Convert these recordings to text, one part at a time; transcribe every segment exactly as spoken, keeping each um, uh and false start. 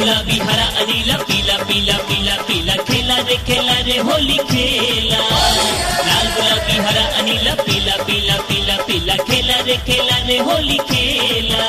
गुलाबी हरा नीला पीला पीला पीला पीला खेला रे खेला रे होली खेला। लाल गुलाबी हरा नीला पीला पीला पीला पीला खेला रे खेला रे होली खेला।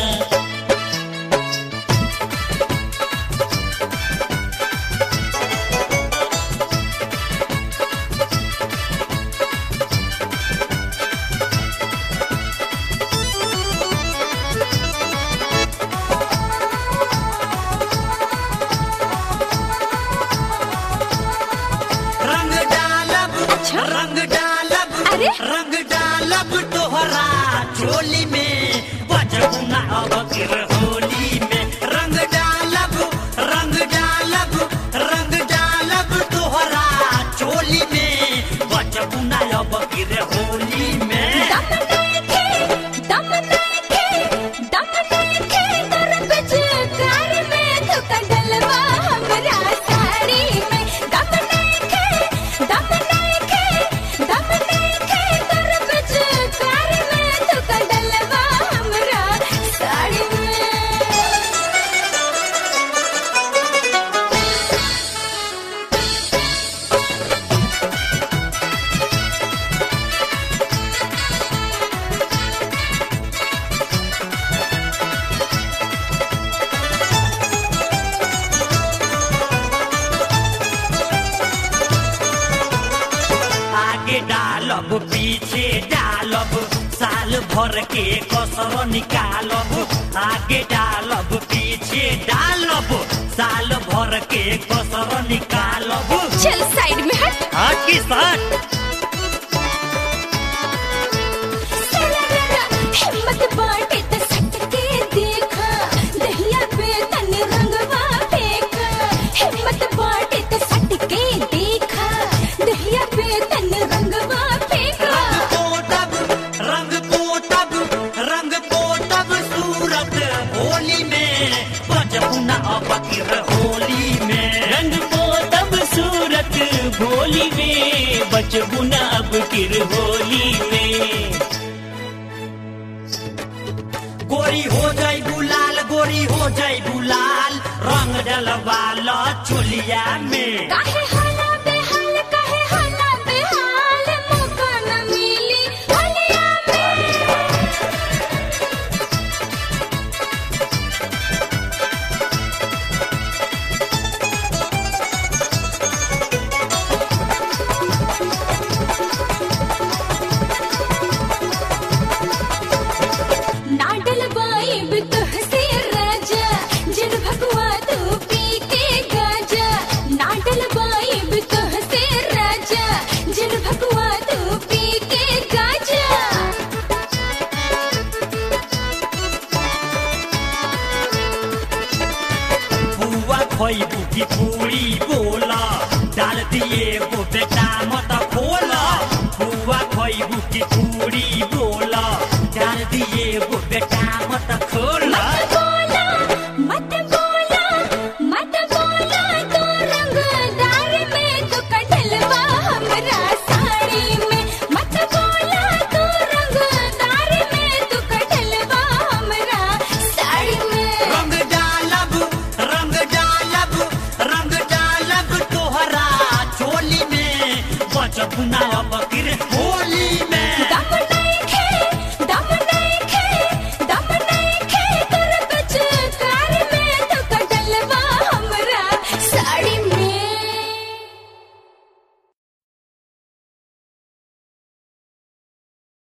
रंग डालब रंग डालब तोहरा चोली में बजबू ना अब फिर होली में। रंग डालब रंग डालब रंग डालब तोहरा चोली में बजबू ना अब फिर होली में। आगे डालब पीछे डालब साल भर के कसर निकालब। आगे डालब पीछे डालब साल भर के कसर निकालब। चल साइड में हट। हट की हट। हिम्मत बाटे तो सट के देखा दहिया पे तन रंगवा फेंका। हिम्मत बाटे तो सट के देखा दहिया पे तन रंगवा फेंका। रंग पोतब रंग पोतब रंग पोतब सूरत होली में बजबू ना अब फिर होली में। रंग पोतब सूरत भोली में बजबू ना अब फिर होली में। गोरी हो जाई गुलाल गोरी हो जाई गुलाल रंग डलवाला चोलिया में। काहे हाला बेहाल काहे हाला बेहाल मौका न मिली होलिया में। ना डलवाइब तुहसे राजा जिन भगवा तू पी के गाजा। ना डलवाइब तुहसे राजा जिन भगवा तू पी के गाजा। बुआ खोई बुकी पूरी बोला डाल दिए